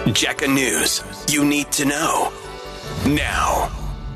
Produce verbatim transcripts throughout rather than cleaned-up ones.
Jacka News. You need to know now.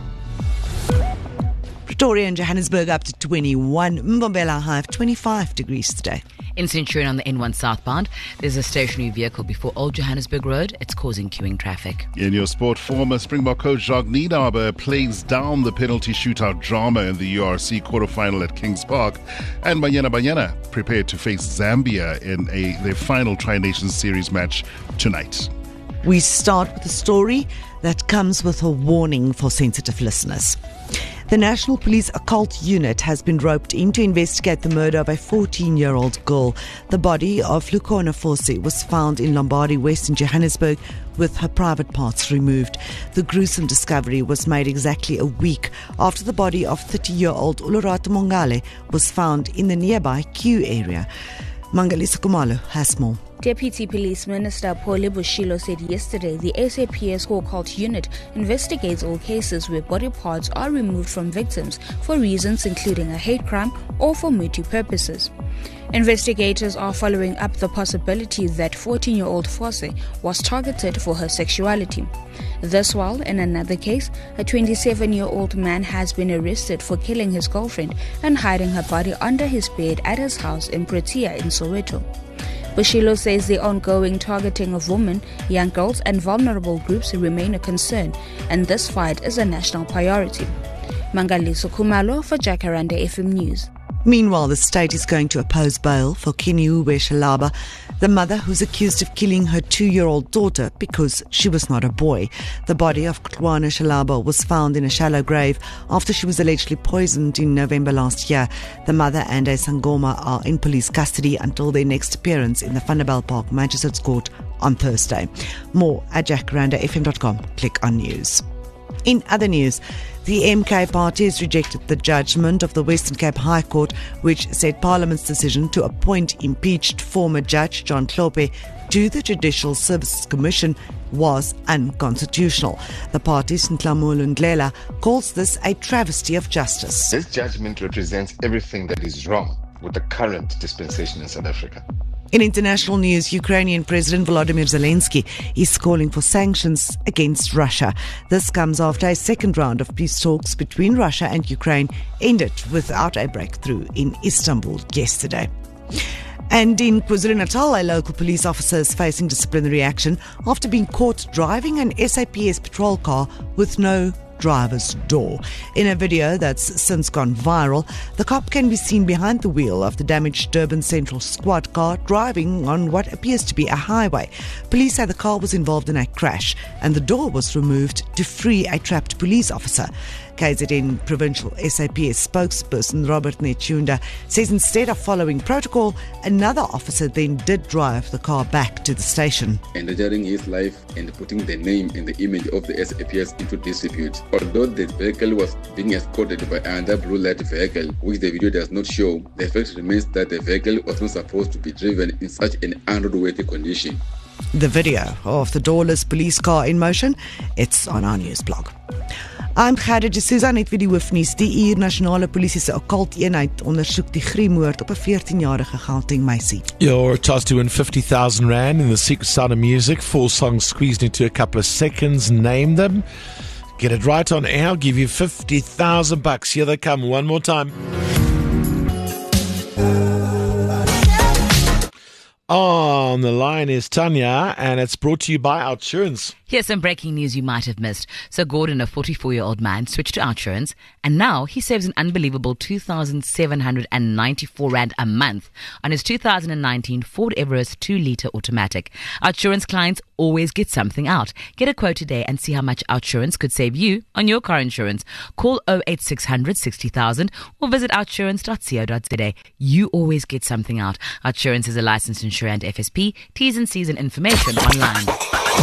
Pretoria and Johannesburg up to twenty-one. Mbombela high of twenty-five degrees today. In Centurion on the N one southbound, there's a stationary vehicle before Old Johannesburg Road. It's causing queuing traffic. In your sport, former Springbok coach Jacques Nienaber plays down the penalty shootout drama in the U R C quarterfinal at Kings Park. And Banyana Banyana prepared to face Zambia in a their final Tri-Nations Series match tonight. We start with a story that comes with a warning for sensitive listeners. The National Police Occult Unit has been roped in to investigate the murder of a fourteen-year-old girl. The body of Lukona Forse was found in Lombardy West in Johannesburg with her private parts removed. The gruesome discovery was made exactly a week after the body of thirty-year-old Uluratha Mongale was found in the nearby Q area. Mangalisa Kumalo has more. Deputy Police Minister Paul Bushilo said yesterday the S A P S Occult Unit investigates all cases where body parts are removed from victims for reasons including a hate crime or for multi purposes. Investigators are following up the possibility that fourteen-year-old Forse was targeted for her sexuality. This while, in another case, a twenty-seven-year-old man has been arrested for killing his girlfriend and hiding her body under his bed at his house in Protea in Soweto. Bushilo says the ongoing targeting of women, young girls and vulnerable groups remain a concern, and this fight is a national priority. Mangaliso Kumalo for Jacaranda F M News. Meanwhile, the state is going to oppose bail for Keniuwe Shalaba, the mother who's accused of killing her two-year-old daughter because she was not a boy. The body of Kutwana Shalaba was found in a shallow grave after she was allegedly poisoned in November last year. The mother and a Sangoma are in police custody until their next appearance in the Vanderbijl Park Magistrates Court on Thursday. More at jacaranda f m dot com. Click on news. In other news, the M K party has rejected the judgment of the Western Cape High Court, which said Parliament's decision to appoint impeached former Judge John Klope to the Judicial Services Commission was unconstitutional. The party's Nhlamulo Ndlela calls this a travesty of justice. This judgment represents everything that is wrong with the current dispensation in South Africa. In international news, Ukrainian President Volodymyr Zelensky is calling for sanctions against Russia. This comes after a second round of peace talks between Russia and Ukraine ended without a breakthrough in Istanbul yesterday. And in KwaZulu-Natal, a local police officer is facing disciplinary action after being caught driving an S A P S patrol car with no driver's door. In a video that's since gone viral, the cop can be seen behind the wheel of the damaged Durban Central squad car driving on what appears to be a highway. Police say the car was involved in a crash and the door was removed to free a trapped police officer. K Z N Provincial S A P S spokesperson Robert Nechunda says instead of following protocol, another officer then did drive the car back to the station. Endangering his life and putting the name and the image of the S A P S into disrepute. Although the vehicle was being escorted by another blue light vehicle, which the video does not show, the fact remains that the vehicle was not supposed to be driven in such an unroadworthy condition. The video of the doorless police car in motion, it's on our news blog. I'm Gerda de Souza, net vir die hoofnuus. Die Uur Nasionale Polisie se occult eenheid ondersoek die gruwelmoord op 'n veertien-jarige Gauteng meisie. Your chance to win fifty thousand rand in the Secret Sound of Music. Four songs squeezed into a couple of seconds. Name them. Get it right on air. I'll give you fifty thousand bucks. Here they come. One more time. On the line is Tanya, and it's brought to you by Outsurance. Here's some breaking news you might have missed. So Gordon, a forty-four-year-old man, switched to Outsurance, and now he saves an unbelievable two thousand seven hundred ninety-four rand a month on his two thousand nineteen Ford Everest two-litre automatic. Outsurance clients always get something out. Get a quote today and see how much Outsurance could save you on your car insurance. Call oh eight six hundred sixty thousand or visit outsurance dot co dot za. You always get something out. Outsurance is a licensed insurer and F S P. T's and C's and information online.